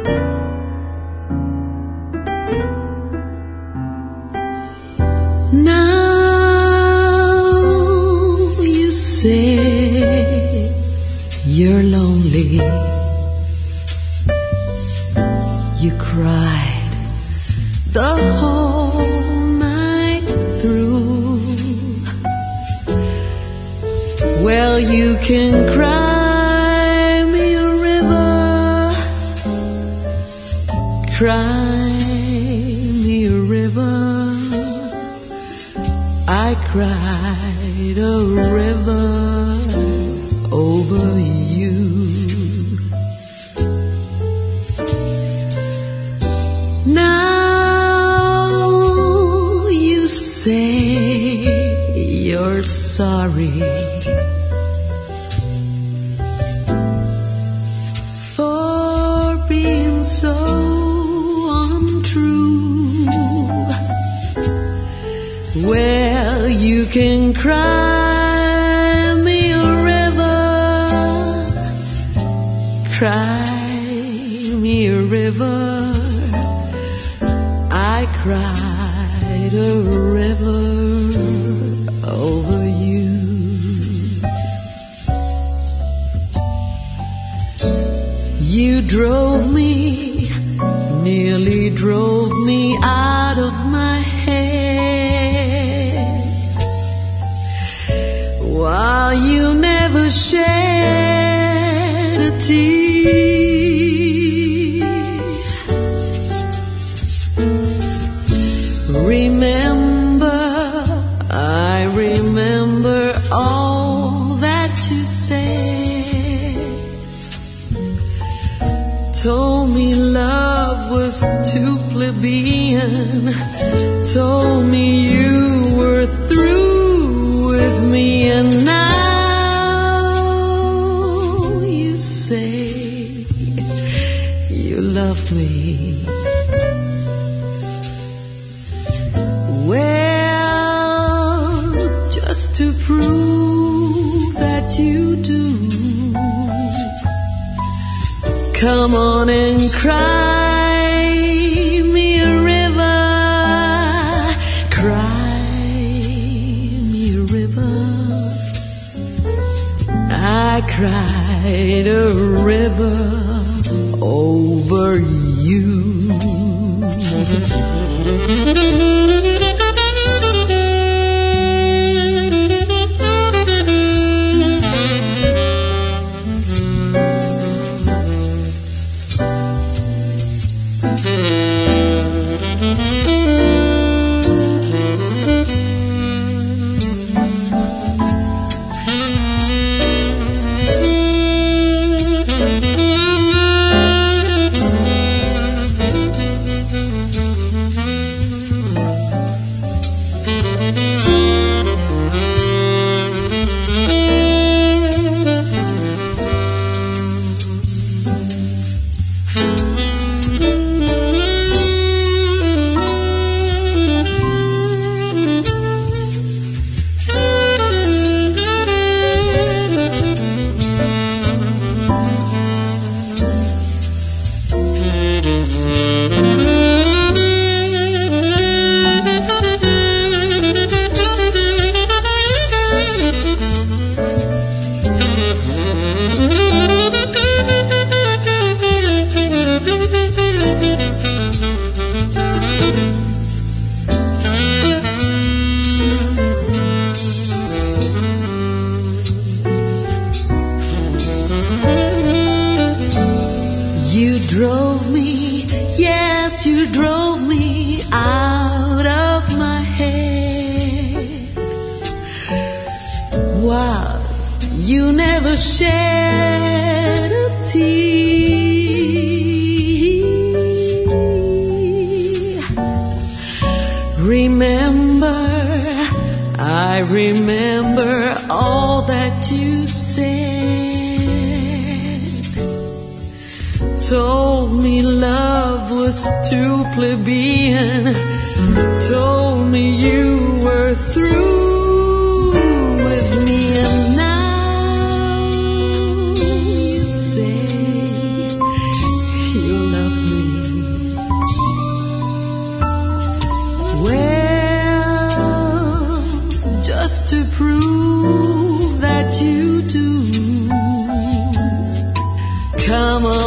You're lonely. You cried the whole night through. Well, you can cry me a river, cry me a river. I cried a river over you. Now you say you're sorry for being so untrue. Well, you can cry me a river, cry me a river. I cried a river over you. You drove me, nearly drove me out of my head, while you never shed a tear. Remember, I remember all that you said. Told me love was too plebeian. Told me you were through with me, and now you say you love me. Well, just to prove that you do, come on and cry me a river, cry me a river. I cried a river over you. You drove me, yes, you drove me out of my head. Wow, you never shed a tear. Remember, I remember all that you said. Told me love was too plebeian. Told me you were through with me, and now you say you love me. just to prove that you do. Come on.